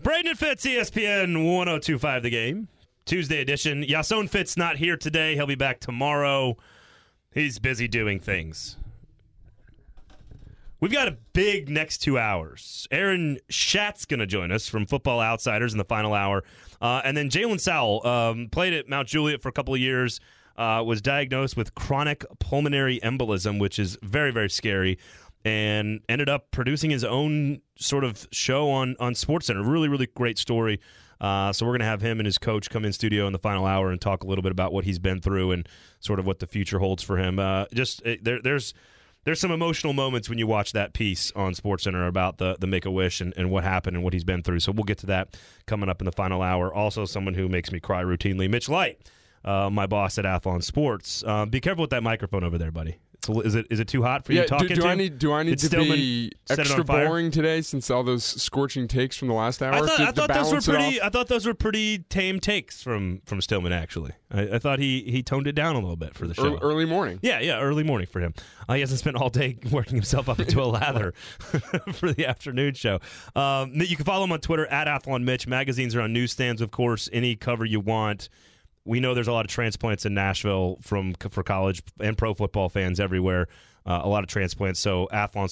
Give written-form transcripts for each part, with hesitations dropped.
Braden and Fitz, ESPN 102.5 The Game. Tuesday edition. Yason Fitz not here today. He'll be back tomorrow. He's busy doing things. We've got a big next 2 hours. Aaron Schatz going to join us from Football Outsiders in the final hour. And then Jalen Sowell played at Mount Juliet for a couple of years, was diagnosed with chronic pulmonary embolism, which is very, very scary, and ended up producing his own sort of show on SportsCenter. Really, really great story. So we're going to have him and his coach come in studio in the final hour and talk a little bit about what he's been through and sort of what the future holds for him. There's some emotional moments when you watch that piece on SportsCenter about the Make-A-Wish and what happened and what he's been through. So we'll get to that coming up in the final hour. Also, someone who makes me cry routinely, Mitch Light, my boss at Athlon Sports. Be careful with that microphone over there, buddy. Is it too hot for you talking to? Do I need to be extra boring today since all those scorching takes from the last hour? I thought those were pretty tame takes from Stillman. Actually, I thought he toned it down a little bit for the show. Early morning. Yeah, early morning for him. He hasn't spent all day working himself up into a lather for the afternoon show. You can follow him on Twitter at AthlonMitch. Magazines are on newsstands, of course. Any cover you want. We know there's a lot of transplants in Nashville for college and pro football fans everywhere. A lot of transplants. So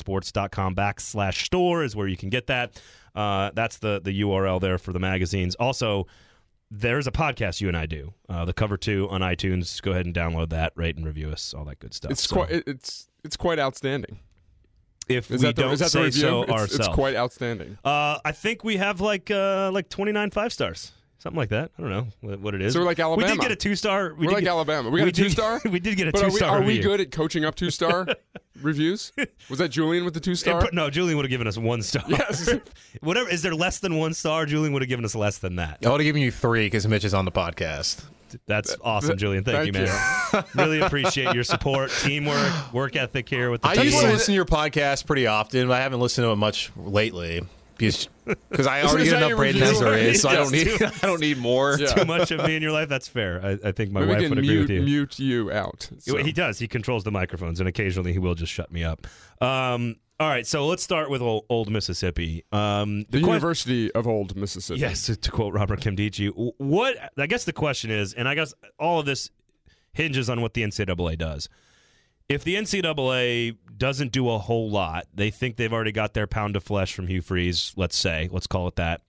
athlonsports.com/store is where you can get that. That's the URL there for the magazines. Also, there's a podcast you and I do, the Cover 2 on iTunes. Go ahead and download that, rate and review us, all that good stuff. It's quite outstanding. If we don't say so ourselves. It's quite outstanding. I think we have like 29 5-stars. Something like that. I don't know what it is. So we're like Alabama. We did get a 2-star. We're like Alabama. We got a 2-star? We did get a 2-star review. Are we good at coaching up 2-star reviews? Was that Julian with the 2-star? No, Julian would have given us 1 star. Yes. Whatever. Is there less than 1 star? Julian would have given us less than that. I would have given you 3 because Mitch is on the podcast. That's awesome, Julian. Thank you, man. Really appreciate your support, teamwork, work ethic here with the team. I used to listen to your podcast pretty often, but I haven't listened to it much lately. Because I already get enough Braden as there is, so I don't need more. Yeah. Too much of me in your life. That's fair. I think my wife would agree with you. Mute you out. So. He does. He controls the microphones, and occasionally he will just shut me up. All right, so let's start with Old Mississippi. The University of Old Mississippi. Yes, to quote Robert Kimdichie. I guess the question is, and I guess all of this hinges on what the NCAA does. If the NCAA doesn't do a whole lot, they think they've already got their pound of flesh from Hugh Freeze, let's call it that.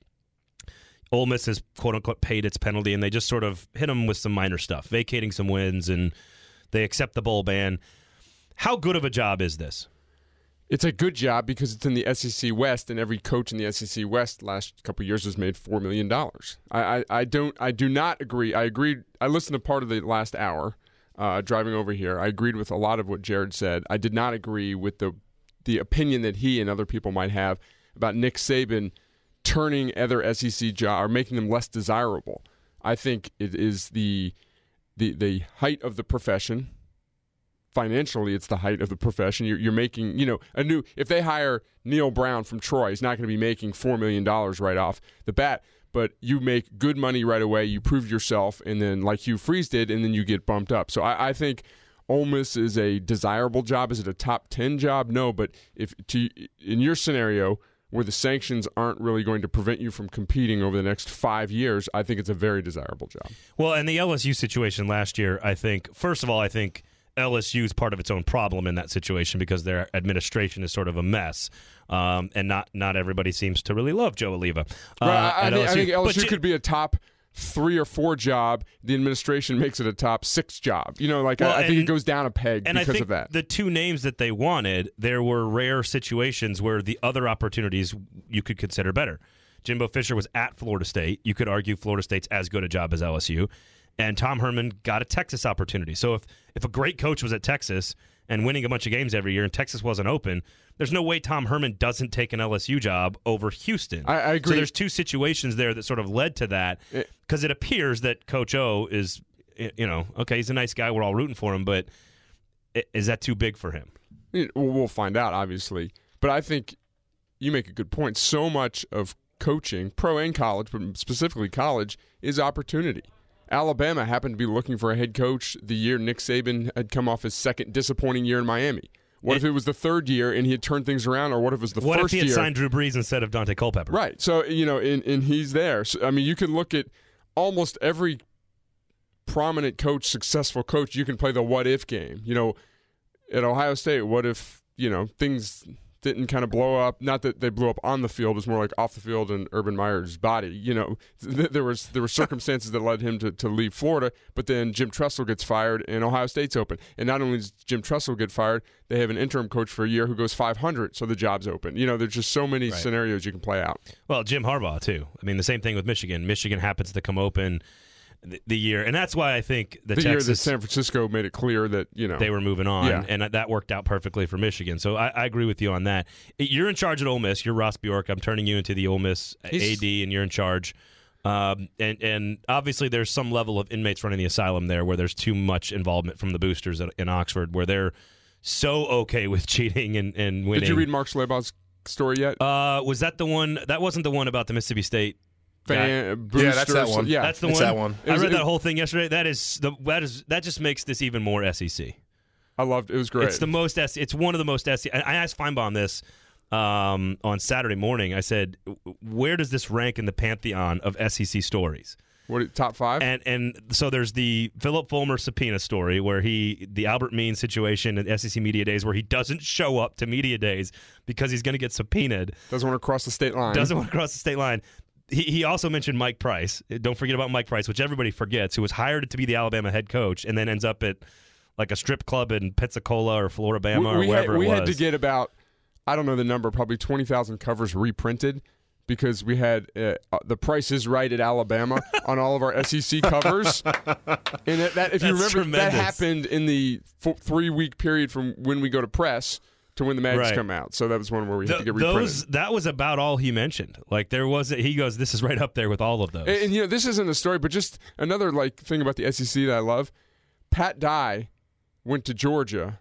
Ole Miss has, quote-unquote, paid its penalty, and they just sort of hit them with some minor stuff, vacating some wins, and they accept the bowl ban. How good of a job is this? It's a good job because it's in the SEC West, and every coach in the SEC West last couple of years has made $4 million. I do not agree. I agreed. I listened to part of the last hour. Driving over here, I agreed with a lot of what Jared said. I did not agree with the opinion that he and other people might have about Nick Saban turning other SEC jobs or making them less desirable. I think it is the height of the profession. Financially, it's the height of the profession. You're making, if they hire Neil Brown from Troy, he's not going to be making $4 million right off the bat. But you make good money right away, you prove yourself, and then like Hugh Freeze did, and then you get bumped up. So I think Ole Miss is a desirable job. Is it a top 10 job? No, but in your scenario where the sanctions aren't really going to prevent you from competing over the next 5 years, I think it's a very desirable job. Well, and the LSU situation last year, I think LSU is part of its own problem in that situation because their administration is sort of a mess. And not everybody seems to really love Joe Oliva. I think LSU could be a top 3 or 4 job. The administration makes it a top 6 job. I think it goes down a peg because of that. The 2 names that they wanted, there were rare situations where the other opportunities you could consider better. Jimbo Fisher was at Florida State. You could argue Florida State's as good a job as LSU. And Tom Herman got a Texas opportunity. So if a great coach was at Texas and winning a bunch of games every year and Texas wasn't open, there's no way Tom Herman doesn't take an LSU job over Houston. I agree. So there's 2 situations there that sort of led to that because it appears that Coach O is, okay, he's a nice guy. We're all rooting for him, but is that too big for him? We'll find out, obviously. But I think you make a good point. So much of coaching, pro and college, but specifically college, is opportunity. Alabama happened to be looking for a head coach the year Nick Saban had come off his second disappointing year in Miami. What if it was the third year and he had turned things around, or what if it was the first year? What if he had signed Drew Brees instead of Dante Culpepper? Right. So, and he's there. So, I mean, you can look at almost every prominent coach, successful coach, you can play the what-if game. At Ohio State, what if, things didn't kind of blow up? Not that they blew up on the field. It was more like off the field in Urban Meyer's body. There were circumstances that led him to leave Florida, but then Jim Tressel gets fired and Ohio State's open. And not only does Jim Tressel get fired, they have an interim coach for a year who goes 500, so the job's open. There's just so many scenarios you can play out. Well, Jim Harbaugh, too. I mean, the same thing with Michigan. Michigan happens to come open the year, and that's why I think the year that San Francisco made it clear that they were moving on, and that worked out perfectly for Michigan. So I agree with you on that. You're in charge at Ole Miss. You're Ross Bjork. I'm turning you into the Ole Miss AD, and you're in charge. And obviously, there's some level of inmates running the asylum there where there's too much involvement from the boosters in Oxford, where they're so okay with cheating and winning. Did you read Mark Schlabach's story yet? Was that the one? That wasn't the one about the Mississippi State. Yeah, that's that one. Yeah, that's the one. That one. I read that whole thing yesterday. That just makes this even more SEC. I loved it. It was great. It's one of the most SEC. I asked Feinbaum this on Saturday morning. I said, where does this rank in the pantheon of SEC stories? What, top 5? And so there's the Philip Fulmer subpoena story where the Albert Means situation at SEC Media Days where he doesn't show up to Media Days because he's going to get subpoenaed. Doesn't want to cross the state line. He also mentioned Mike Price. Don't forget about Mike Price, which everybody forgets, who was hired to be the Alabama head coach and then ends up at like a strip club in Pensacola or Floribama or wherever it was. We had to get about, I don't know the number, probably 20,000 covers reprinted because we had The Price is Right at Alabama on all of our SEC covers. And if you remember, tremendous. that happened in the 3-week period from when we go to press to when the mags come out. So that was one where we had to get reprinted. That was about all he mentioned. Like he goes, this is right up there with all of those. And this isn't a story, but just another thing about the SEC that I love. Pat Dye went to Georgia,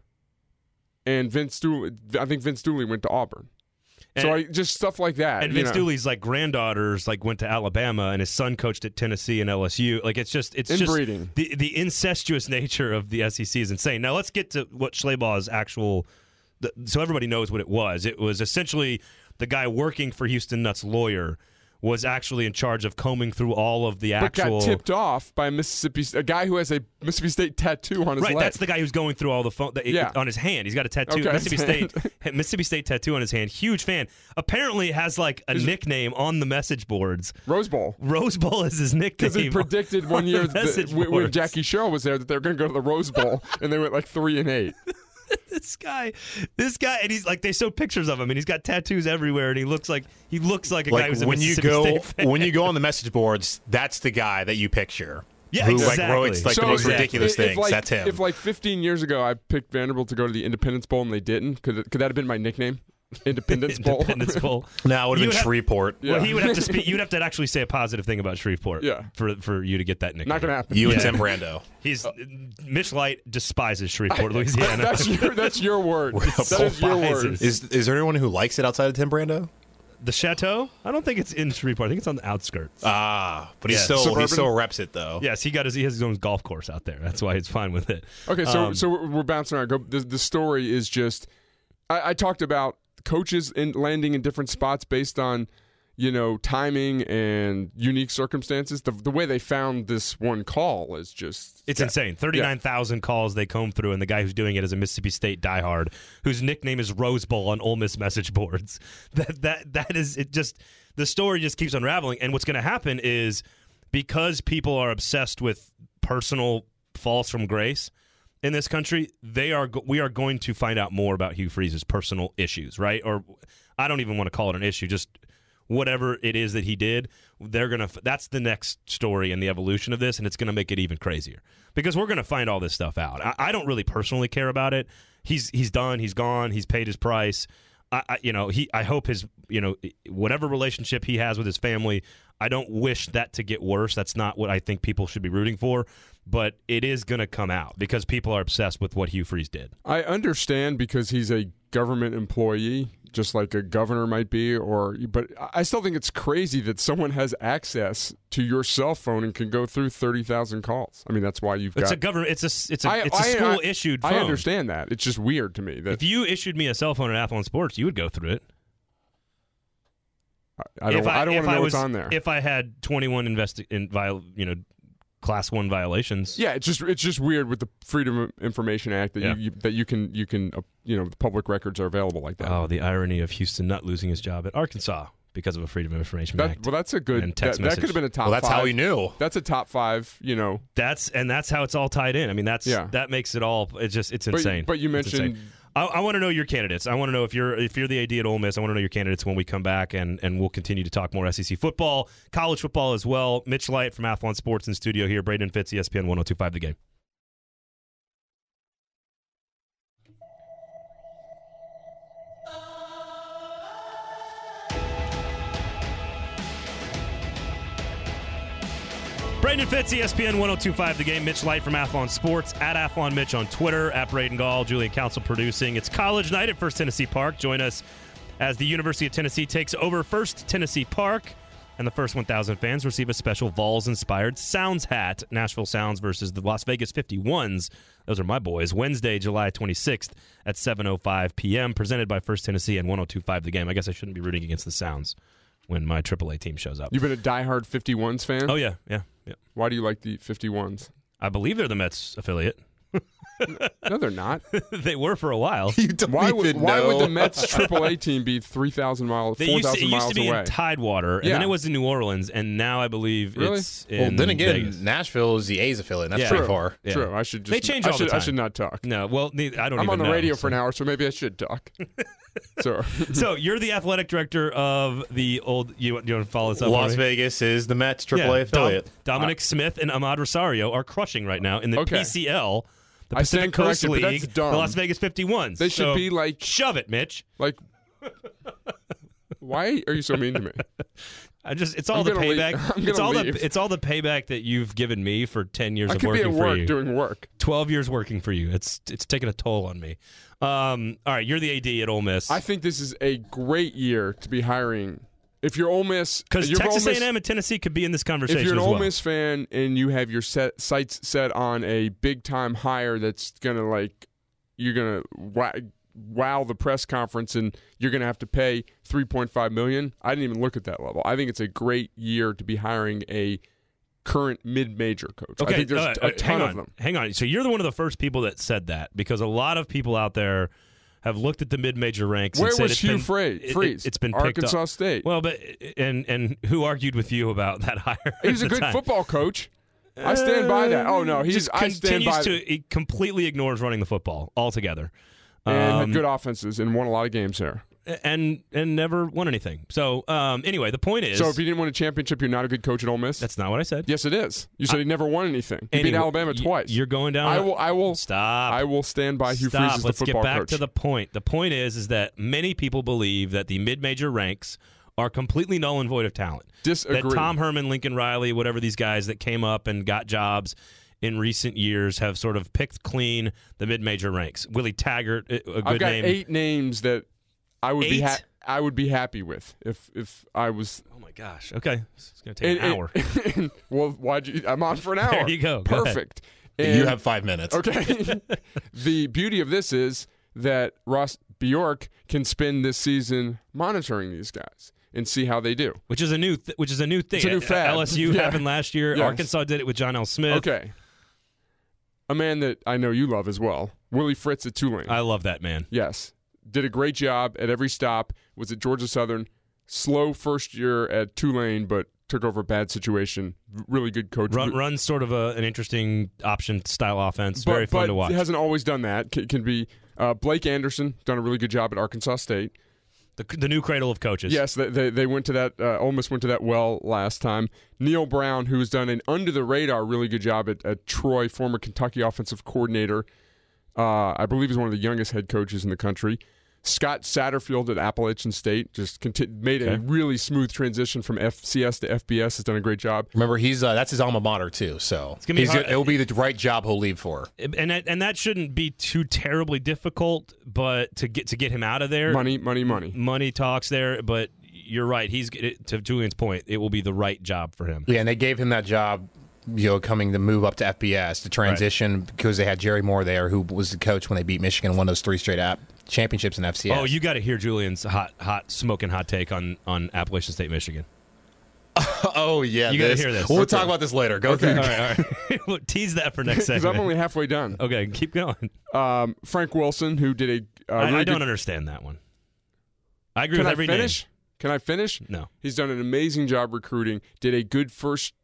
and I think Vince Dooley went to Auburn. So just stuff like that. And Vince Dooley's granddaughters went to Alabama, and his son coached at Tennessee and LSU. It's just inbreeding. The incestuous nature of the SEC is insane. Now let's get to what Schlabach's actual. So everybody knows what it was. It was essentially the guy working for Houston Nutt's lawyer was actually in charge of combing through all of the actual. But got tipped off by a guy who has a Mississippi State tattoo on his leg. Right, that's the guy who's going through all the phone on his hand. He's got a tattoo, Mississippi State tattoo on his hand. Huge fan. Apparently has a nickname on the message boards. Rose Bowl. Rose Bowl is his nickname. Because he predicted one year when Jackie Sherrill was there that they were going to go to the Rose Bowl, and they went 3-8. This guy, and he's they show pictures of him, and he's got tattoos everywhere, and he looks like a guy who's a Mississippi State fan. When you go on the message boards, that's the guy that you picture. Yeah, exactly. It's the most ridiculous things. That's him. If 15 years ago I picked Vanderbilt to go to the Independence Bowl and they didn't, could that have been my nickname? Independence Bowl. Independence Bowl. No, it would have been Shreveport. Yeah. Well, he would have to speak. You'd have to actually say a positive thing about Shreveport. Yeah. For you to get that nickname. Not gonna happen. You and Tim Brando. Mitch Light despises Shreveport, Louisiana. That's your word. That is your word. Is there anyone who likes it outside of Tim Brando? The Chateau? I don't think it's in Shreveport. I think it's on the outskirts. But he still reps it though. Yes, he has his own golf course out there. That's why he's fine with it. Okay, so we're bouncing around. The story is just I talked about coaches landing in different spots based on timing and unique circumstances. The way they found this one call is just insane. 39,000 calls they comb through, and the guy who's doing it is a Mississippi State diehard whose nickname is Rose Bowl on Ole Miss message boards. That is it. Just the story just keeps unraveling, and what's going to happen is because people are obsessed with personal falls from grace in this country, we are going to find out more about Hugh Freeze's personal issues, right? Or I don't even want to call it an issue, just whatever it is that he did. That's the next story in the evolution of this, and it's going to make it even crazier because we're going to find all this stuff out. I don't really personally care about it. He's done. He's gone. He's paid his price. I hope his whatever relationship he has with his family, I don't wish that to get worse. That's not what I think people should be rooting for. But it is going to come out because people are obsessed with what Hugh Freeze did. I understand because he's a government employee, just like a governor might be, but I still think it's crazy that someone has access to your cell phone and can go through 30,000 calls. I mean, that's why you've got... It's a government. It's a school issued phone. I understand that. It's just weird to me that if you issued me a cell phone at Athlon Sports, you would go through it. I don't want to know what's on there. If I had 21 Class 1 violations. Yeah, it's just weird with the Freedom of Information Act that you can the public records are available like that. Oh, the irony of Houston not losing his job at Arkansas because of a Freedom of Information Act. Well, that's a good. That could have been a top. Well, that's 5. how he knew. That's a top 5. That's how it's all tied in. I mean, that makes it all. It's insane. But you mentioned. I want to know your candidates. I want to know if you're the AD at Ole Miss. I want to know your candidates when we come back, and we'll continue to talk more SEC football, college football as well. Mitch Light from Athlon Sports in studio here. Braden Fitz, ESPN 102.5 The Game. Braden Fitz, ESPN 102.5 The Game. Mitch Light from Athlon Sports, at Athlon Mitch on Twitter, at Braden Gall, Julian Council producing. It's college night at First Tennessee Park. Join us as the University of Tennessee takes over First Tennessee Park, and the first 1,000 fans receive a special Vols-inspired Sounds hat. Nashville Sounds versus the Las Vegas 51s. Those are my boys. Wednesday, July 26th at 7:05 p.m., presented by First Tennessee and 102.5 The Game. I guess I shouldn't be rooting against the Sounds when my AAA team shows up. You've been a diehard 51s fan? Oh, yeah. Why do you like the 51s? I believe they're the Mets affiliate. No, they're not. They were for a while. Why would the Mets AAA team be 3,000 miles, 4,000 miles away? It used to be in Tidewater, and then it was in New Orleans, and now I believe it's in Well, then again, Vegas. Nashville is the A's affiliate, and that's pretty far. Yeah. True. I should just. They change all the time. I should not talk. No, well, I don't. I'm on the know, radio for an hour, so maybe I should talk. So you're the athletic director of the old. You want to follow this up? Las Vegas is the Mets AAA affiliate. Dominic Smith and Ahmad Rosario are crushing right now in the PCL. The Pacific Coast League, but that's dumb. The Las Vegas 51s. They should be like... Shove it, Mitch. Like, why are you so mean to me? It's all the payback. It's all the payback that you've given me for 10 years of working for you. Doing work. 12 years working for you. It's taken a toll on me. All right, you're the AD at Ole Miss. I think this is a great year to be hiring. If you're Ole Miss, because Texas A&M and Tennessee could be in this conversation. If you're an as Ole well. Miss fan and you have your sights set on a big time hire that's gonna you're gonna wow the press conference and you're gonna have to pay $3.5 million. I didn't even look at that level. I think it's a great year to be hiring a current mid-major coach. Okay, I think there's a ton of them. Hang on. So you're one of the first people that said that, because a lot of people out there have looked at the mid-major ranks. Where and said was Hugh Freeze? It's been picked Arkansas up. State. Well, but and who argued with you about that hire? He was a good football coach. I stand by that. Oh no, he completely ignores running the football altogether, and had good offenses and won a lot of games there. And never won anything. So anyway, the point is... So if you didn't win a championship, you're not a good coach at Ole Miss? That's not what I said. Yes, it is. You said he never won anything. He beat Alabama twice. You're going down... I will Stop. I will stand by Hugh Freeze as the football coach. Let's get back to the point. The point is that many people believe that the mid-major ranks are completely null and void of talent. Disagree. That Tom Herman, Lincoln Riley, whatever these guys that came up and got jobs in recent years have sort of picked clean the mid-major ranks. Willie Taggart, a good name. I've got 8 names that I would be I would be happy with if I was. Oh my gosh! Okay, it's going to take an hour. Well, I'm on for an hour. There you go. Perfect. And you have 5 minutes. Okay. The beauty of this is that Ross Bjork can spend this season monitoring these guys and see how they do. Which is a new thing. It's a new fad. LSU happened last year. Yes. Arkansas did it with John L. Smith. Okay. A man that I know you love as well, Willie Fritz at Tulane. I love that man. Yes. Did a great job at every stop. Was at Georgia Southern. Slow first year at Tulane, but took over a bad situation. Really good coach. Runs sort of an interesting option style offense. Very fun to watch. But hasn't always done that. Can be Blake Anderson, done a really good job at Arkansas State. The new cradle of coaches. Yes, they went to that. Ole Miss went to that well last time. Neil Brown, who has done an under-the-radar really good job at Troy, former Kentucky offensive coordinator. I believe he's one of the youngest head coaches in the country. Scott Satterfield at Appalachian State just made a really smooth transition from FCS to FBS. Has done a great job. Remember, he's that's his alma mater too. So it's gonna be hard. It'll be the right job he'll leave for. And that shouldn't be too terribly difficult. But to get him out of there, money talks there. But you're right. To Julian's point, it will be the right job for him. Yeah, and they gave him that job. Coming to move up to FBS to transition because they had Jerry Moore there, who was the coach when they beat Michigan and won those 3 straight championships in FCS. Oh, you got to hear Julian's smoking hot take on Appalachian State, Michigan. Oh yeah, you got to hear this. We'll talk about this later. Go through. All right. We'll tease that for next segment. Because I'm only halfway done. Okay, keep going. Frank Wilson, who did I don't understand that one. I agree with every name. Can I finish? No. He's done an amazing job recruiting. Did a good first.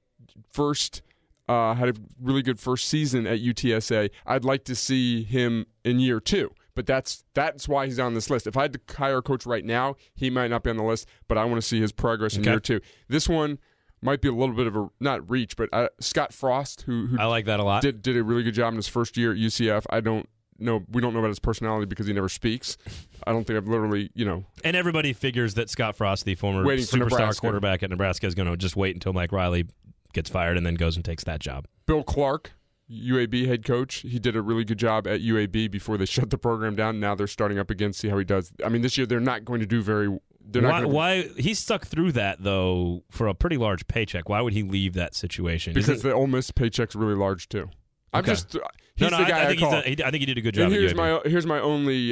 Had a really good first season at UTSA. I'd like to see him in year 2, but that's why he's on this list. If I had to hire a coach right now, he might not be on the list, but I want to see his progress in year 2. This one might be a little bit of a not reach, but Scott Frost, who I like that a lot, did a really good job in his first year at UCF. We don't know about his personality because he never speaks. I don't think I've literally, And everybody figures that Scott Frost, the former superstar quarterback at Nebraska, is going to just wait until Mike Riley gets fired and then goes and takes that job. Bill Clark, UAB head coach, he did a really good job at UAB before they shut the program down. Now they're starting up again, see how he does. I mean, this year they're not going to do very. Why he stuck through that though for a pretty large paycheck? Why would he leave that situation? Because the Ole Miss paycheck's really large too. I'm just he's the guy I call. I think he did a good job. And here's my only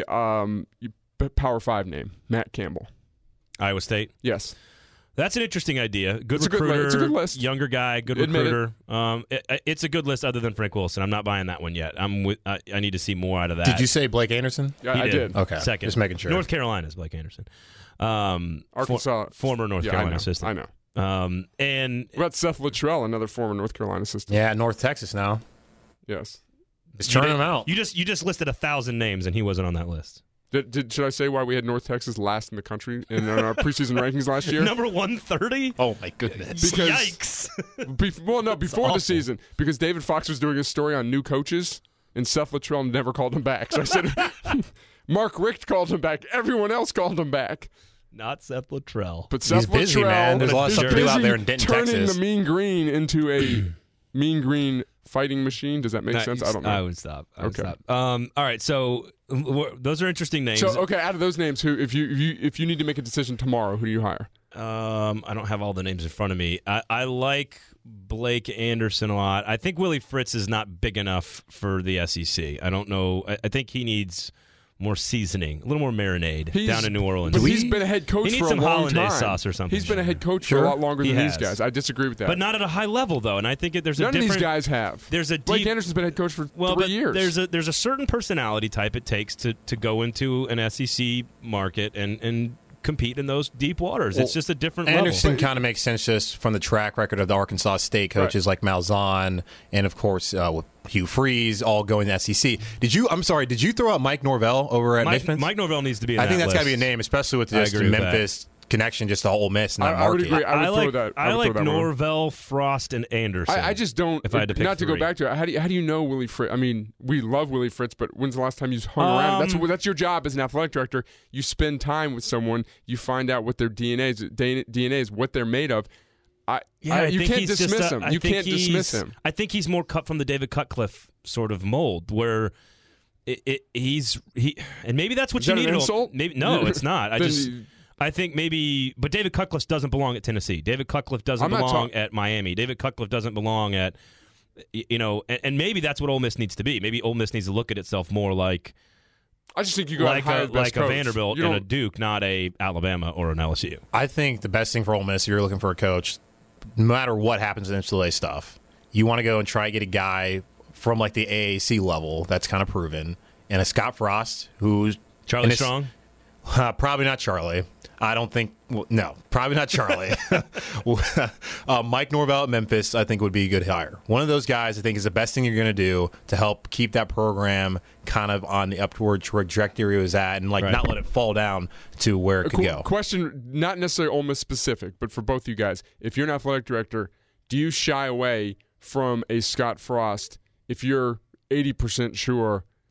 Power 5 name, Matt Campbell, Iowa State. Yes. That's an interesting idea. Good recruiter. It's a good list. Younger guy, good recruiter. It's a good list other than Frank Wilson. I'm not buying that one yet. I need to see more out of that. Did you say Blake Anderson? Yeah, I did. Okay. Second. Just making sure. North Carolina's Blake Anderson. Arkansas. Former North Carolina assistant. I know. And what about Seth Luttrell, another former North Carolina assistant? Yeah, North Texas now. Yes. It's turning them out. You just listed 1,000 names and he wasn't on that list. Should I say why we had North Texas last in the country in our preseason rankings last year? Number 130? Oh, my goodness. Yikes. Before the season. Because David Fox was doing a story on new coaches, and Seth Luttrell never called him back. So I said, Mark Richt called him back. Everyone else called him back. Not Seth Luttrell. But Seth He's busy, Luttrell, man. There's a lot of stuff to do out there in Denton, turning Texas. the Mean Green into a Mean Green fighting machine. Does that make sense? I don't know. I would stop. All right, so those are interesting names. So, okay, out of those names, who if you need to make a decision tomorrow, who do you hire? I don't have all the names in front of me. I like Blake Anderson a lot. I think Willie Fritz is not big enough for the SEC. I don't know. I think he needs more seasoning, a little more marinade down in New Orleans. But he's been a head coach for a long time. He needs some hollandaise sauce or something. He's been a head coach for a lot longer than these guys. I disagree with that. But not at a high level, though. And I think there's None of these guys have. Blake Anderson's been head coach for 3 years. There's a certain personality type it takes to go into an SEC market and compete in those deep waters. It's just a different level. Anderson kind of makes sense just from the track record of the Arkansas State coaches like Malzahn and, of course, with Hugh Freeze all going to SEC. Did you throw out Mike Norvell over at Memphis? Mike Norvell needs to be in I think that's got to be a name, especially with just Memphis connection just to Ole Miss and that I would market. agree. I like Norvell, Frost, and Anderson. I just don't. If I had to pick not to go back to it, how do you know Willie Fritz? I mean, we love Willie Fritz, but when's the last time you hung around? That's your job as an athletic director. You spend time with someone, you find out what their DNA is, what they're made of. You can't dismiss him. You can't dismiss him. I think he's more cut from the David Cutcliffe sort of mold, where he's and maybe that's what is you that need. An insult? Maybe no, it's not. I think maybe, but David Cutcliffe doesn't belong at Tennessee. David Cutcliffe doesn't belong at Miami. David Cutcliffe doesn't belong at, and maybe that's what Ole Miss needs to be. Maybe Ole Miss needs to look at itself more like. I just think you go like a Vanderbilt and a Duke, not a Alabama or an LSU. I think the best thing for Ole Miss, if you're looking for a coach, no matter what happens in NCAA stuff, you want to go and try to get a guy from like the AAC level that's kind of proven, and a Scott Frost who's Charlie Strong. Probably not Charlie. I don't think. No, probably not Charlie. Mike Norvell at Memphis, I think, would be a good hire. One of those guys, I think, is the best thing you're going to do to help keep that program kind of on the upward trajectory it was at, and not let it fall down to where it could go. Question, not necessarily Ole Miss specific, but for both you guys, if you're an athletic director, do you shy away from a Scott Frost if you're 80% sure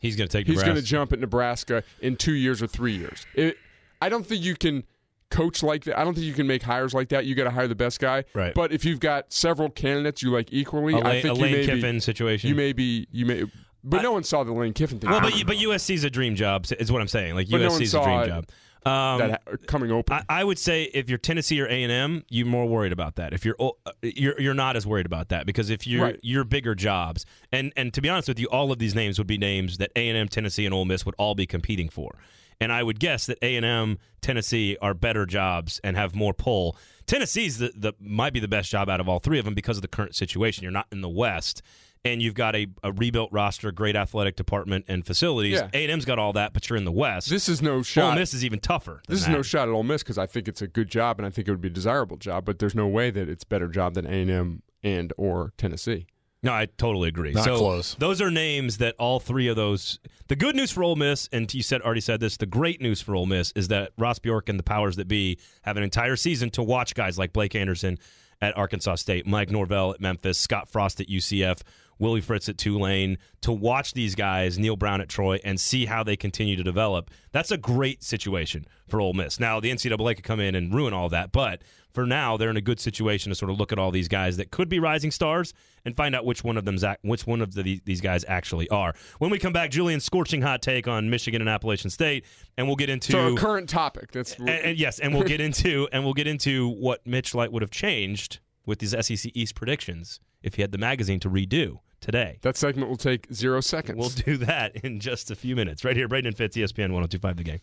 He's going to take He's Nebraska. going to jump at Nebraska in 2 years or 3 years. I don't think you can coach like that. I don't think you can make hires like that. You got to hire the best guy. Right. But if you've got several candidates you like equally, I think a Lane Kiffin situation. You may. But no one saw the Lane Kiffin thing. Well, but USC's a dream job, is what I'm saying. Like But no one USC's a dream job. that coming open. I would say if you're Tennessee or A&M, you're more worried about that. If you're not as worried about that, because if you're bigger jobs, and to be honest with you, all of these names would be names that A&M, Tennessee, and Ole Miss would all be competing for. And I would guess that A&M, Tennessee are better jobs and have more pull. Tennessee's might be the best job out of all three of them because of the current situation. You're not in the West, and you've got a rebuilt roster, great athletic department, and facilities. Yeah. A&M's got all that, but you're in the West. This is no shot. Ole Miss is even tougher. This is no shot at Ole Miss because I think it's a good job and I think it would be a desirable job, but there's no way that it's a better job than A&M and or Tennessee. No, I totally agree. Not close. Those are names that all three of those. The good news for Ole Miss, and you already said this, the great news for Ole Miss is that Ross Bjork and the powers that be have an entire season to watch guys like Blake Anderson at Arkansas State, Mike Norvell at Memphis, Scott Frost at UCF, Willie Fritz at Tulane, to watch these guys, Neil Brown at Troy, and see how they continue to develop. That's a great situation for Ole Miss. Now, the NCAA could come in and ruin all that, but for now, they're in a good situation to sort of look at all these guys that could be rising stars and find out which one of these guys actually are. When we come back, Julian's scorching hot take on Michigan and Appalachian State, and we'll get into a current topic. and we'll get into what Mitch Light would have changed with these SEC East predictions if he had the magazine to redo today. That segment will take 0 seconds. We'll do that in just a few minutes. Right here, Braden and Fitz, ESPN 102.5 The Game.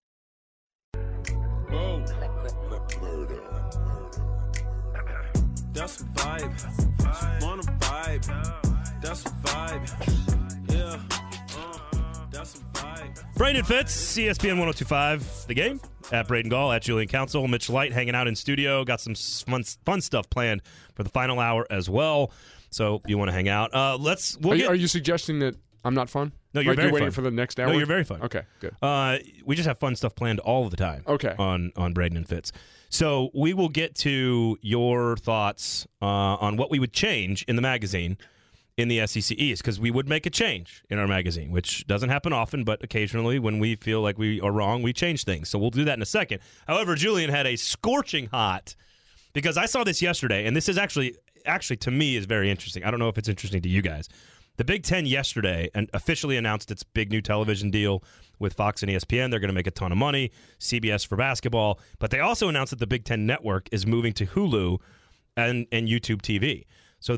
That's a vibe. She wanna vibe. That's a vibe. Yeah. That's a vibe. Braden Fitz, ESPN 102.5 The Game. At Braden Gall, at Julian Council. Mitch Light hanging out in studio. Got some fun stuff planned for the final hour as well. So if you want to hang out, are you suggesting that I'm not fun? No, you're like very you're waiting fun. for the next hour? No, you're very fun. Okay, good. We just have fun stuff planned all the time. Okay. On Braden and Fitz. So we will get to your thoughts on what we would change in the magazine in the SEC East, because we would make a change in our magazine, which doesn't happen often, but occasionally when we feel like we are wrong, we change things. So we'll do that in a second. However, Julian had a scorching hot, because I saw this yesterday, and this is actually to me is very interesting. I don't know if it's interesting to you guys. The Big Ten yesterday officially announced its big new television deal with Fox and ESPN. They're going to make a ton of money, CBS for basketball, but they also announced that the Big Ten Network is moving to Hulu and YouTube TV. So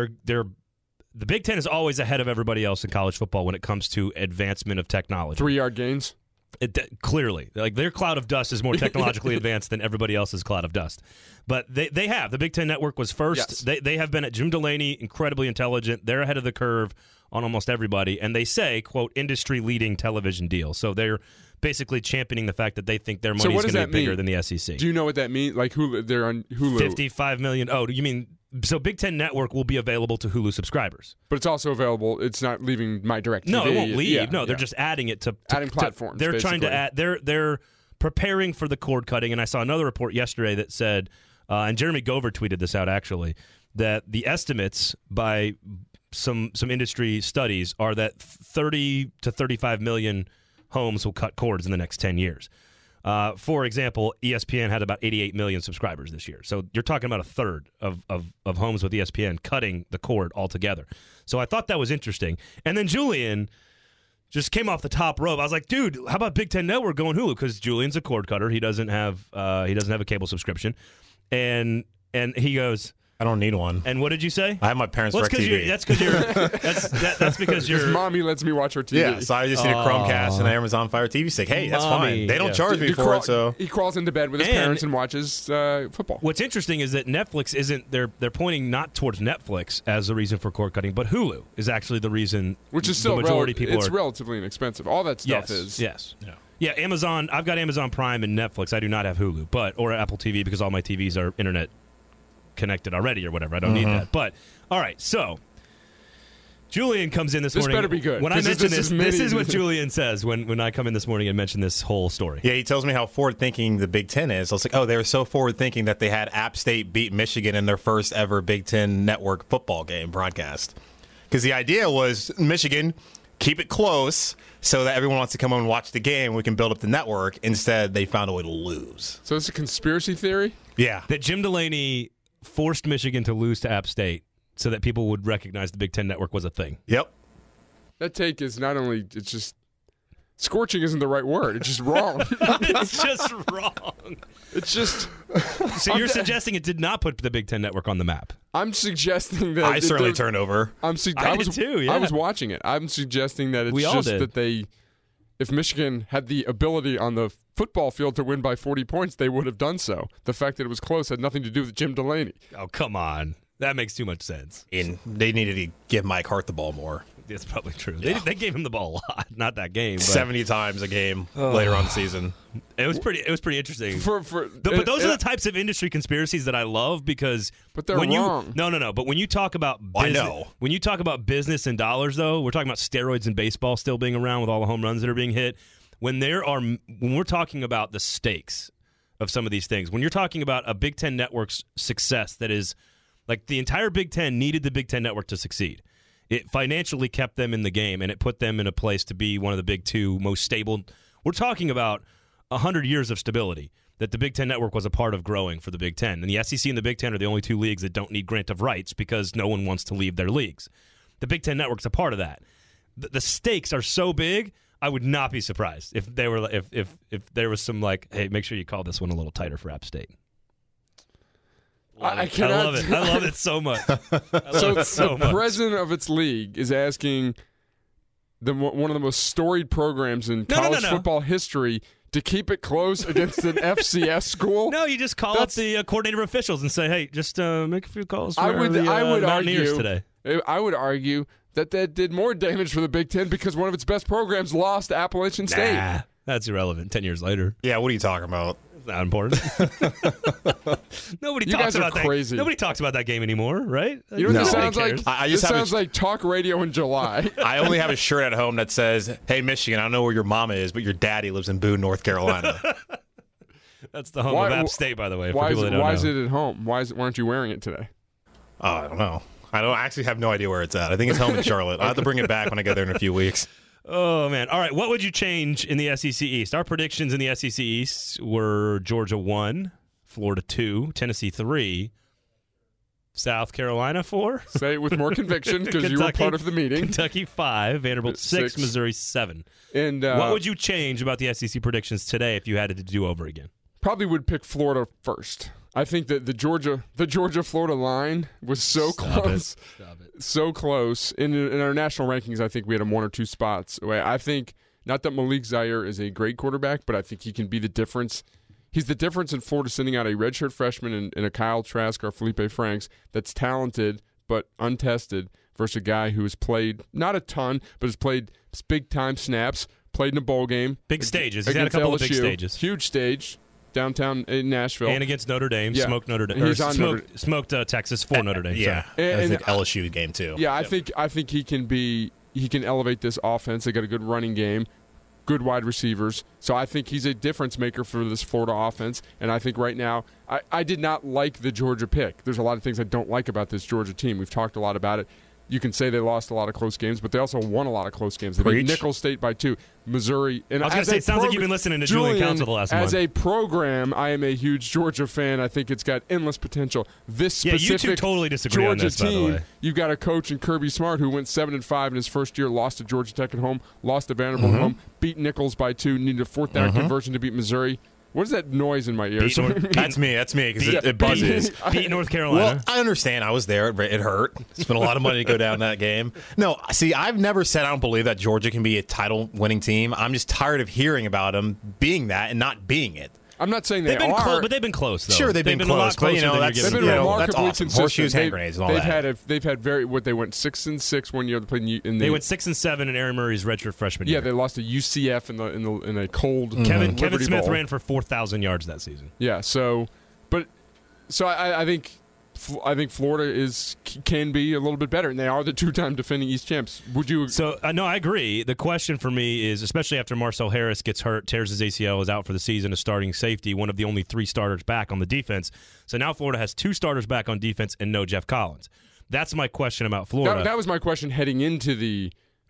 the Big Ten is always ahead of everybody else in college football when it comes to advancement of technology. 3-yard gains? Clearly. Like, their cloud of dust is more technologically advanced than everybody else's cloud of dust. But they have. The Big Ten Network was first. Yes. They have been at Jim Delaney, incredibly intelligent. They're ahead of the curve on almost everybody. And they say, quote, industry-leading television deal. So they're basically championing the fact that they think their money is going to be bigger than the SEC. Do you know what that means? Like, Hulu, they're on Hulu. $55 million. Oh, you mean... So Big Ten Network will be available to Hulu subscribers. But it's also available. It's not leaving my direct TV. No, it won't leave. They're just adding it to adding platforms. They're basically trying to add. They're preparing for the cord cutting. And I saw another report yesterday that said, and Jeremy Gover tweeted this out actually, that the estimates by some industry studies are that 30 to 35 million homes will cut cords in the next 10 years. For example, ESPN had about 88 million subscribers this year. So you're talking about a third of homes with ESPN cutting the cord altogether. So I thought that was interesting. And then Julian just came off the top rope. I was like, dude, how about Big Ten Network going Hulu? Because Julian's a cord cutter. He doesn't have a cable subscription. And he goes, I don't need one. And what did you say? I have my parents' DirecTV. That's because you're. Mommy lets me watch her TV. Yeah, so I just need a Chromecast and an Amazon Fire TV stick. Hey, that's fine. They don't charge me for it, so he crawls into bed with his parents and watches football. What's interesting is that Netflix isn't. They're pointing not towards Netflix as the reason for cord cutting, but Hulu is actually the reason. Which is still the majority people it's are relatively inexpensive. All that stuff is. Yes. Yeah. Amazon. I've got Amazon Prime and Netflix. I do not have Hulu, or Apple TV because all my TVs are internet connected already or whatever. I don't need that. But all right, so Julian comes in this morning. This better be good. When I mention this is what Julian says when I come in this morning and mention this whole story. Yeah, he tells me how forward-thinking the Big Ten is. I was like, oh, they were so forward-thinking that they had App State beat Michigan in their first ever Big Ten Network football game broadcast. Because the idea was Michigan keep it close so that everyone wants to come on and watch the game. We can build up the network. Instead, they found a way to lose. So it's a conspiracy theory? Yeah. That Jim Delaney forced Michigan to lose to App State so that people would recognize the Big Ten Network was a thing. Yep. That take is not only, it's just, scorching isn't the right word. It's just wrong. It's just wrong. It's just. So you're suggesting it did not put the Big Ten Network on the map? I'm suggesting that. I certainly turned over. I did too, yeah. I was watching it. I'm suggesting that it's We all just did. that if Michigan had the ability on the football field to win by 40 points, they would have done so. The fact that it was close had nothing to do with Jim Delaney. Oh, come on. That makes too much sense. And they needed to give Mike Hart the ball more. That's probably true. They gave him the ball a lot, not that game. But 70 times a game later on the season. It was pretty interesting. But But those are the types of industry conspiracies that I love because But they're when wrong. No. But when you talk about I business, know. when you talk about business and dollars, though, we're talking about steroids in baseball still being around with all the home runs that are being hit. When we're talking about the stakes of some of these things, when you're talking about a Big Ten Network's success, that is like the entire Big Ten needed the Big Ten Network to succeed. It financially kept them in the game, and it put them in a place to be one of the big two most stable. We're talking about 100 years of stability that the Big Ten Network was a part of growing for the Big Ten. And the SEC and the Big Ten are the only two leagues that don't need grant of rights because no one wants to leave their leagues. The Big Ten Network's a part of that. The stakes are so big, I would not be surprised if they were if there was some like, hey, make sure you call this one a little tighter for App State. I I love it. I love it so much. I love it so the much. president of its league is asking one of the most storied programs in college football history to keep it close against an FCS school. No, you just call up the coordinator officials and say, "Hey, just make a few calls for I would Mountaineers argue today." I would argue that did more damage for the Big Ten because one of its best programs lost to Appalachian State. Nah, that's irrelevant. 10 years later, Yeah, what are you talking about? it's not important. Nobody You talks guys are about crazy. Nobody talks about that game anymore, right? You know what No. this Nobody sounds like? cares. I This just have sounds like talk radio in July. I only have a shirt at home that says, "Hey, Michigan, I don't know where your mama is, but your daddy lives in Boone, North Carolina." That's the home of App State, by the way. For Why people that don't is know. it at home? Why aren't you wearing it today? Oh, I don't know. I actually have no idea where it's at. I think it's home in Charlotte. I'll have to bring it back when I get there in a few weeks. Oh, man. All right, what would you change in the SEC East? Our predictions in the SEC East were Georgia 1, Florida 2, Tennessee 3, South Carolina 4. Say it with more conviction because you were part of the meeting. Kentucky 5, Vanderbilt 6, 6. Missouri 7. And What would you change about the SEC predictions today if you had it to do over again? probably would pick Florida first. I think that the Georgia Florida line was so close. Stop it. So close. In our national rankings, I think we had him 1 or 2 spots away. I think not that Malik Zaire is a great quarterback, but I think he can be the difference. He's the difference in Florida sending out a redshirt freshman in a Kyle Trask or Felipe Franks that's talented but untested versus a guy who has played not a ton, but has played big-time snaps, played in a bowl game. Big stages. He's had a against couple of big LSU. stages. Huge stage downtown in Nashville. And against Notre Dame, Yeah. smoked Notre Dame. And he's or on smoked Texas for Notre Dame. Yeah, sorry. I And- think LSU game too. Yeah, I think he can elevate this offense. They got a good running game, good wide receivers. So I think he's a difference maker for this Florida offense. And I think right now, I did not like the Georgia pick. There's a lot of things I don't like about this Georgia team. We've talked a lot about it. You can say they lost a lot of close games, but they also won a lot of close games. They beat Preach. Nicholls State by 2, Missouri. And I was going to say, it sounds like you've been listening to Julian Council the last as month. a program, I am a huge Georgia fan. I think it's got endless potential. This Yeah, you two specific totally disagree on Georgia this, by the team, way. you've got a coach in Kirby Smart who went 7-5 in his first year, lost to Georgia Tech at home, lost to Vanderbilt at home, beat Nicholls by 2, needed a 4th down conversion to beat Missouri. What is that noise in my ear? Beat North- That's me because Beat- it buzzes. Beat North Carolina. Well, I understand. I was there. It hurt. Spent a lot of money to go down that game. No, see, I've never said I don't believe that Georgia can be a title-winning team. I'm just tired of hearing about them being that and not being it. I'm not saying they they've been are. close, but they've been close, though. Sure, they've been a close, lot but, you closer know, than that's- you're They've giving been them you know, credit. that's remarkably awesome. consistent. Horseshoes, hand grenades, and all that. They've had very what they went 6-6 one year. They played in the They went 6-7 in Aaron Murray's redshirt freshman year. yeah. They lost to UCF in a cold Kevin Liberty Smith Bowl. ran for 4,000 yards that season. Yeah. So I think Florida can be a little bit better, and they are the 2-time defending East champs. Would you? So, no, I agree. The question for me is, especially after Marcel Harris gets hurt, tears his ACL, is out for the season, a starting safety, one of the only 3 starters back on the defense. So now Florida has 2 starters back on defense and no Jeff Collins. That's my question about Florida. That was my question heading into the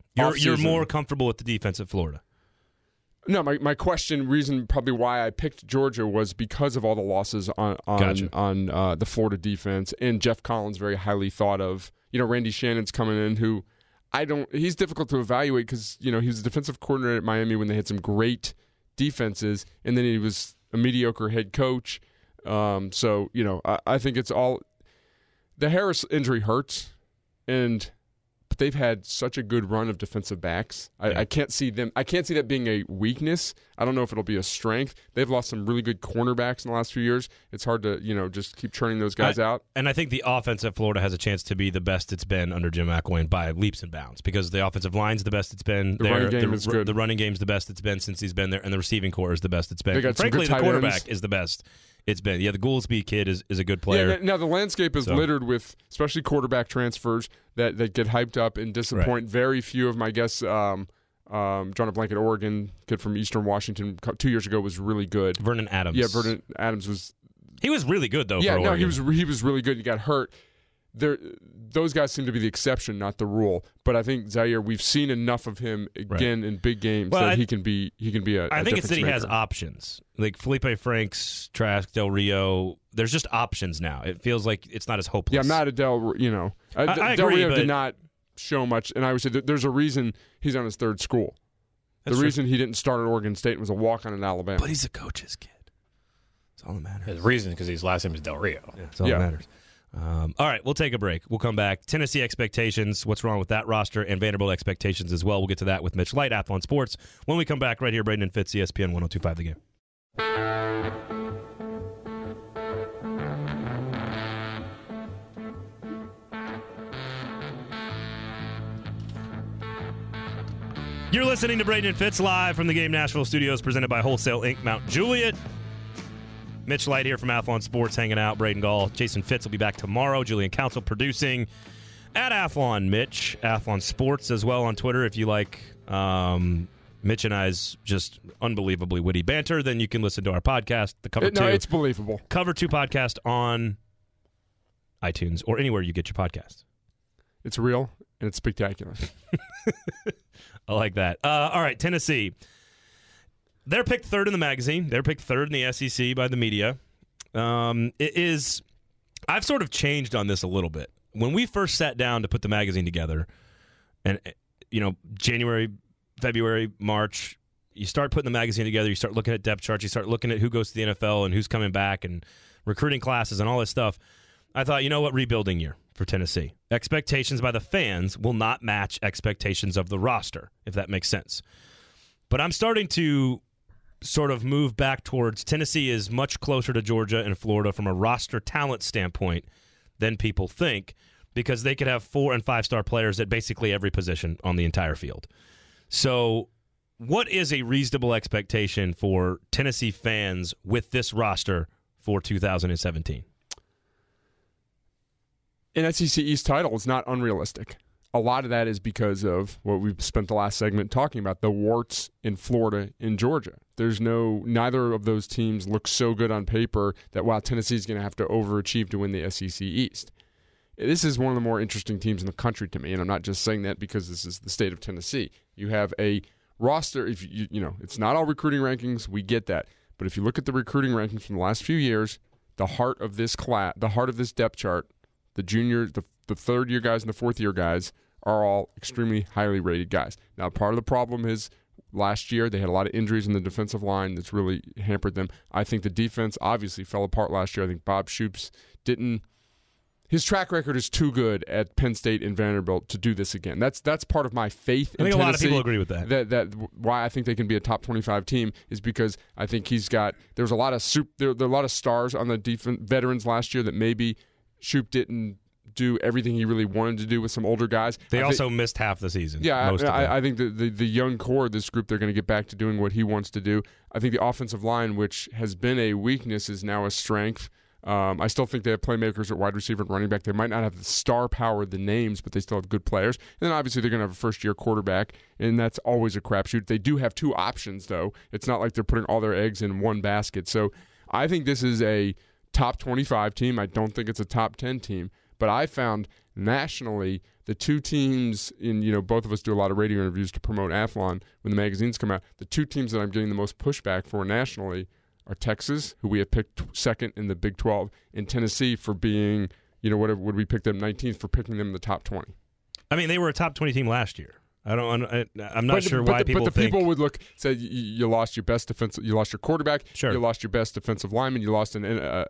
You're more comfortable with the defense at Florida. No, my reason probably why I picked Georgia was because of all the losses on the Florida defense, and Jeff Collins, very highly thought of. Randy Shannon's coming in, who he's difficult to evaluate because he was a defensive coordinator at Miami when they had some great defenses, and then he was a mediocre head coach. So I think it's all the Harris injury hurts, but they've had such a good run of defensive backs. I can't see that being a weakness. I don't know if it'll be a strength. They've lost some really good cornerbacks in the last few years. It's hard to just keep churning those guys out. And I think the offense at Florida has a chance to be the best it's been under Jim McElwain by leaps and bounds because the offensive line's the best it's been. The running game is good. The running game's the best it's been since he's been there, and the receiving core is the best it's been. They got frankly, some good the quarterback ends. is the best it's been. Yeah, the Goolsby kid is a good player. Yeah, now the landscape is littered with, especially quarterback transfers that get hyped up and disappoint. Right. Very few of my guests. John Blanket, Oregon, kid from Eastern Washington, 2 years ago was really good. Vernon Adams. Yeah, Vernon Adams was. He was really good though. Yeah, for Oregon. he was really good. He got hurt. Those guys seem to be the exception, not the rule. But I think Zaire, we've seen enough of him again in big games that he can be a. I think it's that he maker. has options, like Felipe Franks, Trask Del Rio. There's just options now. It feels like it's not as hopeless. Yeah, Matt Del. I Del agree, Rio did not show much, and I would say there's a reason he's on his third school. That's the true. reason he didn't start at Oregon State and was a walk-on in Alabama. But he's a coach's kid. That's all that matters. The reason because his last name is Del Rio. Yeah, that's all that matters. All right, we'll take a break. We'll come back. Tennessee expectations, what's wrong with that roster, and Vanderbilt expectations as well. We'll get to that with Mitch Light, Athlon Sports. When we come back right here, Braden and Fitz, ESPN 102.5 The Game. You're listening to Braden and Fitz live from the Game Nashville studios presented by Wholesale Inc. Mount Juliet. Mitch Light here from Athlon Sports hanging out. Braden Gall, Jason Fitz will be back tomorrow. Julian Council producing at Athlon Mitch. Athlon Sports as well on Twitter. If you like Mitch and I's just unbelievably witty banter, then you can listen to our podcast, The Cover 2. No, it's believable. Cover 2 podcast on iTunes or anywhere you get your podcast. It's real and it's spectacular. I like that. All right, Tennessee. They're picked third in the magazine. They're picked third in the SEC by the media. I've sort of changed on this a little bit. When we first sat down to put the magazine together, and January, February, March, you start putting the magazine together, you start looking at depth charts, you start looking at who goes to the NFL and who's coming back and recruiting classes and all this stuff. I thought, rebuilding year for Tennessee. Expectations by the fans will not match expectations of the roster, if that makes sense. But I'm starting to sort of move back towards Tennessee is much closer to Georgia and Florida from a roster talent standpoint than people think because they could have 4- and 5-star players at basically every position on the entire field. So what is a reasonable expectation for Tennessee fans with this roster for 2017? An SEC East title is not unrealistic. A lot of that is because of what we've spent the last segment talking about, the warts in Florida and Georgia. Neither of those teams look so good on paper that Tennessee's going to have to overachieve to win the SEC East. This is one of the more interesting teams in the country to me, and I'm not just saying that because this is the state of Tennessee. You have a roster, if it's not all recruiting rankings, we get that. But if you look at the recruiting rankings from the last few years, the heart of this depth chart, the juniors, the third-year guys and the fourth-year guys are all extremely highly rated guys. Now, part of the problem is last year they had a lot of injuries in the defensive line that's really hampered them. I think the defense obviously fell apart last year. I think Bob Shoop's his track record is too good at Penn State and Vanderbilt to do this again. That's part of my faith in Tennessee. I think a lot of people agree with that. That why I think they can be a top 25 team is because I think there's a lot of there are a lot of stars on the defense veterans last year that maybe Shoop didn't do everything he really wanted to do with some older guys. They also missed half the season. Yeah, I think the young core of this group, they're going to get back to doing what he wants to do. I think the offensive line, which has been a weakness, is now a strength. I still think they have playmakers at wide receiver and running back. They might not have the star power, the names, but they still have good players. And then obviously they're going to have a first-year quarterback, and that's always a crapshoot. They do have two options, though. It's not like they're putting all their eggs in one basket. So I think this is a top 25 team. I don't think it's a top 10 team. But I found nationally the two teams both of us do a lot of radio interviews to promote Athlon when the magazines come out. The two teams that I'm getting the most pushback for nationally are Texas, who we have picked second in the Big 12, and Tennessee for being, what would we pick them 19th for picking them in the top 20. I mean, they were a top 20 team last year. I'm not sure why people think. But the people would say you lost your best defensive, you lost your quarterback, sure. You lost your best defensive lineman, you lost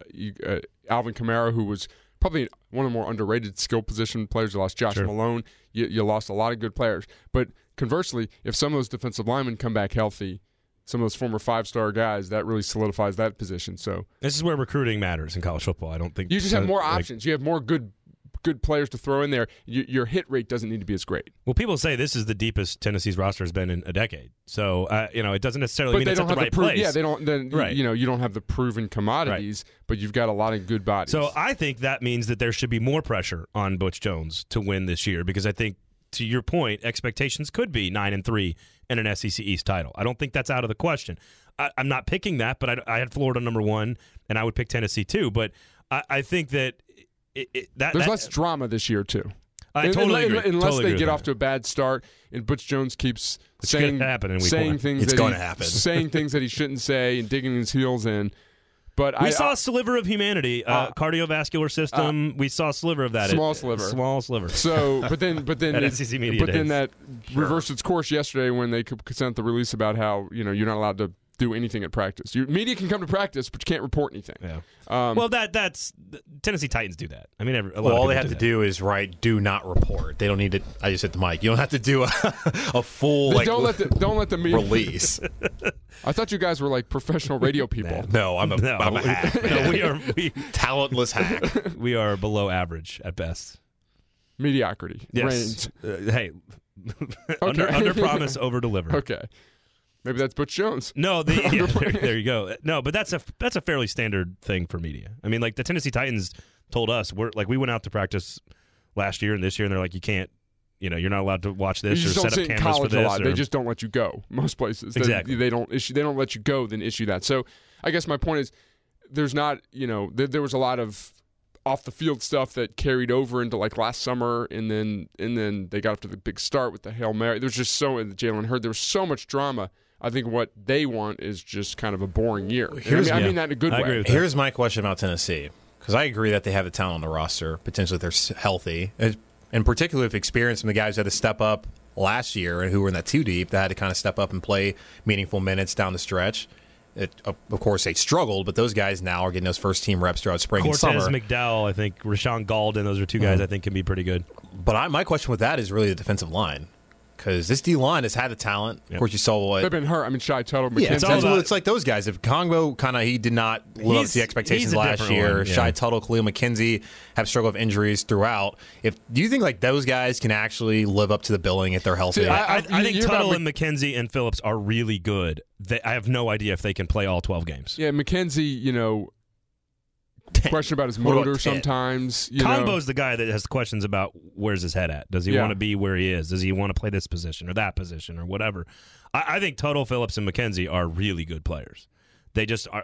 Alvin Kamara, who was probably one of the more underrated skill position players. You lost Josh sure. Malone. You lost a lot of good players. But conversely, if some of those defensive linemen come back healthy, some of those former 5-star guys, that really solidifies that position. So this is where recruiting matters in college football. I don't think you just have more options. You have more good players to throw in there. Your hit rate doesn't need to be as great. Well, people say this is the deepest Tennessee's roster has been in a decade. So it doesn't necessarily mean it's at the right place. Yeah, they don't. Then right. You don't have the proven commodities, right. But you've got a lot of good bodies. So I think that means that there should be more pressure on Butch Jones to win this year, because I think, to your point, expectations could be 9-3 and an SEC East title. I don't think that's out of the question. I'm not picking that, but I had Florida number 1, and I would pick Tennessee too. But I think that there's less drama this year too. I totally agree. Unless totally they get off to a bad start, and Butch Jones keeps saying things it's going to happen, saying things that he shouldn't say, and digging his heels in. But we saw a sliver of humanity, cardiovascular system. We saw a sliver of that. Small sliver. So, but then SEC Media Days. Then that reversed its course yesterday when they sent the release about how you're not allowed to do anything at practice. Your media can come to practice, but you can't report anything. Yeah. Well, that's Tennessee Titans do that. I mean, all they have to do is do not report. They don't need to. I just hit the mic. You don't have to do a full don't let the media release. I thought you guys were like professional radio people. No, I'm a hack. No, we are talentless hack. We are below average at best. Mediocrity. Yes. Hey, okay. under promise, over deliver. Okay. Maybe that's Butch Jones. No, there you go. No, but that's a fairly standard thing for media. I mean, like the Tennessee Titans told us, we went out to practice last year and this year, and they're like, you can't, you're not allowed to watch this or set up cameras for this. They just don't let you go. Most places, exactly. They don't let you go, then issue that. So I guess my point is, there's not, there was a lot of off the field stuff that carried over into like last summer, and then they got up to the big start with the Hail Mary. There's just Jalen Hurd. There was so much drama. I think what they want is just kind of a boring year. I mean that in a good way. Here's my question about Tennessee, because I agree that they have the talent on the roster, potentially if they're healthy, and particularly if experience from the guys who had to step up last year and who were in that 2 deep, that had to kind of step up and play meaningful minutes down the stretch. Of course, they struggled, but those guys now are getting those first-team reps throughout spring and summer. Cortez McDowell, I think, Rashawn Golden, those are two guys I think can be pretty good. But my question with that is really the defensive line. Because this D-line has had the talent. Yep. Of course, you saw what... They've been hurt. I mean, Shai Tuttle, McKenzie. Yeah, it's like those guys. If Kongbo he did not live up to the expectations last year. Yeah. Shai Tuttle, Khalil McKenzie have struggled with injuries throughout. Do you think those guys can actually live up to the billing if they're healthy? See, I think Tuttle and McKenzie and Phillips are really good. I have no idea if they can play all 12 games. Yeah, McKenzie, question about his motor sometimes. Combo's the guy that has questions about where's his head at. Does he want to be where he is? Does he want to play this position or that position or whatever? I think Tuttle, Phillips, and McKenzie are really good players. They just are.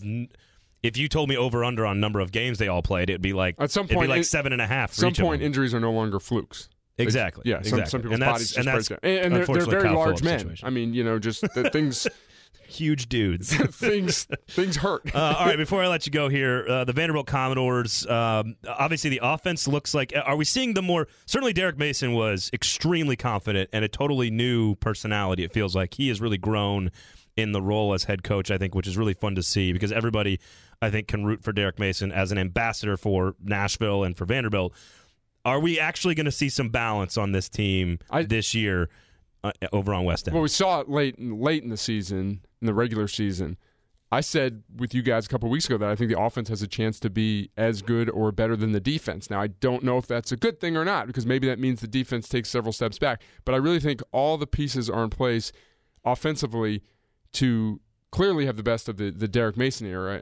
If you told me over under on number of games they all played, it'd be like at some point, it'd be like 7.5. At some point, injuries are no longer flukes. Exactly. Some people's bodies just break down, and they're very large men. Situation. I mean, just the things. Huge dudes. things hurt. All right, before I let you go here, the Vanderbilt Commodores, obviously the offense looks like, are we seeing the more, certainly Derek Mason was extremely confident and a totally new personality, it feels like. He has really grown in the role as head coach, I think, which is really fun to see because everybody, I think, can root for Derek Mason as an ambassador for Nashville and for Vanderbilt. Are we actually going to see some balance on this team this year over on West End? Well, we saw it late in the season, in the regular season. I said with you guys a couple of weeks ago that I think the offense has a chance to be as good or better than the defense. Now, I don't know if that's a good thing or not because maybe that means the defense takes several steps back. But I really think all the pieces are in place offensively to clearly have the best of the Derek Mason era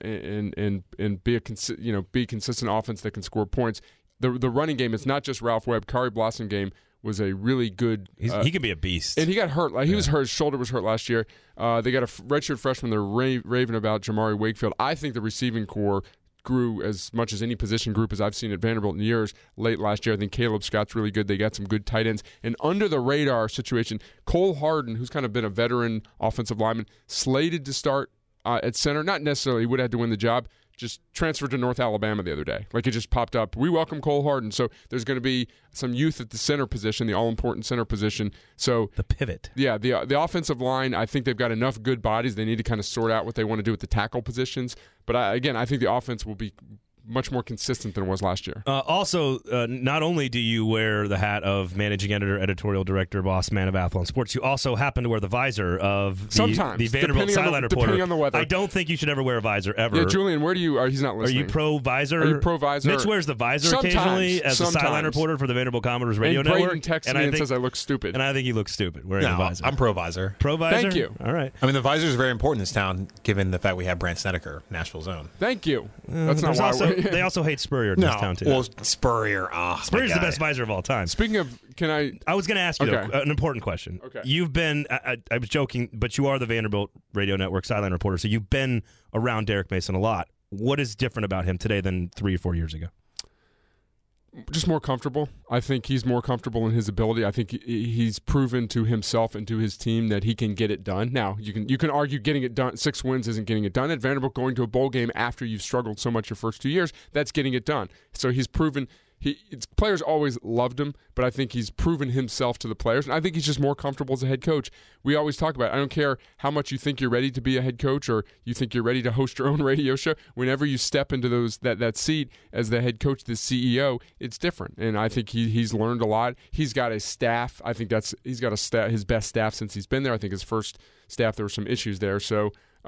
and be a consistent offense that can score points. The running game is not just Ralph Webb. Kari Blossomgame was a really good... he can be a beast. And he got hurt. He was hurt. His shoulder was hurt last year. They got a redshirt freshman. They're raving about Jamari Wakefield. I think the receiving core grew as much as any position group as I've seen at Vanderbilt in years. Late last year, I think Caleb Scott's really good. They got some good tight ends. And under the radar situation, Cole Harden, who's kind of been a veteran offensive lineman, slated to start at center. Not necessarily he would have to win the job. Just transferred to North Alabama the other day. Like, it just popped up. We welcome Cole Harden. So there's going to be some youth at the center position, the all-important center position. So The pivot. yeah, the offensive line, I think they've got enough good bodies. They need to kind of sort out what they want to do with the tackle positions. But I think the offense will be much more consistent than it was last year. Also, not only do you wear the hat of managing editor, editorial director, boss man of Athlon Sports, you also happen to wear the visor of Sometimes, the Vanderbilt depending on sideline reporter. depending on the weather. I don't think you should ever wear a visor ever. Yeah, Julian, where do you? He's not Are listening. you pro visor? Are you pro visor? Mitch wears the visor Sometimes, occasionally as a sideline sometimes. reporter for the Vanderbilt Commodores radio and Braden network. texts me and says I look stupid. And I think you look stupid wearing a No, visor. I'm pro visor. Pro visor? Thank you. All right. I mean, the visor is very important in this town, given the fact we have Brant Snedeker, Nashville's own. Thank you. That's not There's why. also, they also hate Spurrier in this town, too. Well, Spurrier. Oh, Spurrier's my the guy. best visor of all time. Speaking of, can I was going to ask you, Okay. though, an important question. Okay. You've been, I was joking, but you are the Vanderbilt Radio Network sideline reporter, so you've been around Derek Mason a lot. What is different about him today than 3 or 4 years ago? just more comfortable. I think he's more comfortable in his ability. I think he's proven to himself and to his team that he can get it done. Now, you can argue getting it done. 6 wins isn't getting it done. At Vanderbilt, going to a bowl game after you've struggled so much your first 2 years, that's getting it done. So he's proven. Players always loved him, but I think he's proven himself to the players, and I think he's just more comfortable as a head coach. We always talk about it. I don't care how much you think you're ready to be a head coach or you think you're ready to host your own radio show. Whenever you step into that seat as the head coach, the CEO, it's different, and I think he's learned a lot. He's got a staff. I think he's got his best staff since he's been there. I think his first staff, there were some issues there, so.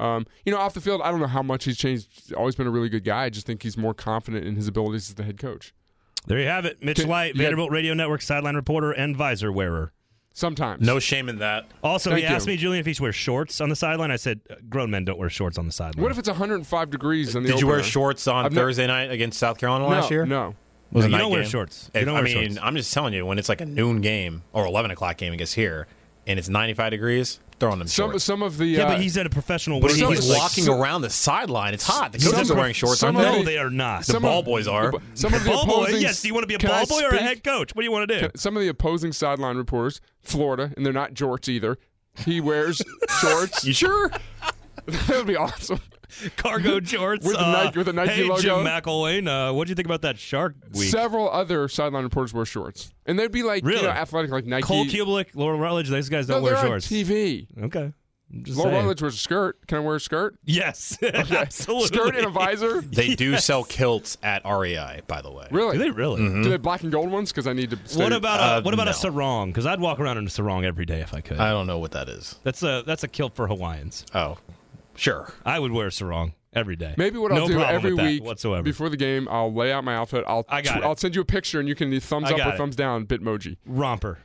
Off the field, I don't know how much he's changed. He's always been a really good guy. I just think he's more confident in his abilities as the head coach. There you have it. Mitch Light, Vanderbilt Radio Network sideline reporter and visor wearer. Sometimes. No shame in that. Also, Thank he asked you. me, Julian, if he should wear shorts on the sideline. I said, grown men don't wear shorts on the sideline. What if it's 105 degrees on the Did you wear opener? shorts on Thursday night against South Carolina last year? No. Was it you night don't wear game? shorts. You don't I wear mean, shorts. I'm just telling you, when it's like a noon game or 11 o'clock game against here, and it's 95 degrees, throw on them shorts. Some of the Yeah, but he's at a professional But work. he's walking around the sideline. It's hot. The coaches are wearing shorts, some aren't of they? No, they are not. The ball boys are. Some of the Ball boy? opposing. Yes. Do you want to be a Can I ball boy or a speak? head coach? What do you want to do? Some of the opposing sideline reporters, Florida, and they're not jorts either. He wears shorts. You sure? That would be awesome. Cargo shorts. With the Nike hey, logo. Jim McElwain, what do you think about that Shark Week? Several other sideline reporters wear shorts, and they'd be like, Really? athletic, like Nike. Cole Kubelik, Laurel Rutledge, those guys don't No, wear they're shorts. on TV. Okay. I'm just Laurel saying. Rutledge wears a skirt. Can I wear a skirt? Yes. Absolutely. Skirt and a visor. They do sell kilts at REI, by the way. Really? Do they really? Do they have black and gold ones? Because I need to. Stay. What about a no. sarong? Because I'd walk around in a sarong every day if I could. I don't know what that is. That's a kilt for Hawaiians. Oh, sure. I would wear a sarong every day. Maybe what No I'll do problem every with that week whatsoever. before the game, I'll lay out my outfit. I got it. I'll send you a picture, and you can either thumbs I up got or it. thumbs down. Bitmoji. Romper.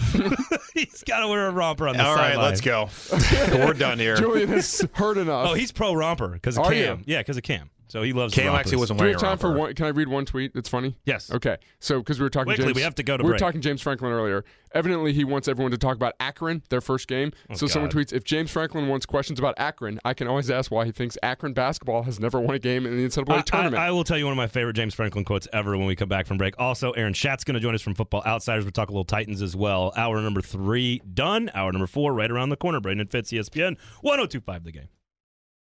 He's got to wear a romper on the All sideline. right, let's go. We're done here. Julian has heard enough. Oh, he's pro romper because of Are Cam. you? Yeah, because of Cam. So he loves Cam the actually rompers. wasn't Do we wearing have time for a romper. one? Can I read one tweet that's funny? Yes. Okay. So because we were talking Quickly, James, we have to go to we were break. talking James Franklin earlier. Evidently, he wants everyone to talk about Akron, their first game. So someone God. tweets, if James Franklin wants questions about Akron, I can always ask why he thinks Akron basketball has never won a game in the NCAA tournament. I will tell you one of my favorite James Franklin quotes ever when we come back from break. Also, Aaron Schatz's going to join us from Football Outsiders. We'll talk a little Titans as well. Hour number 3 done. Hour number 4 right around the corner. Braden and Fitz, ESPN 102.5 The Game.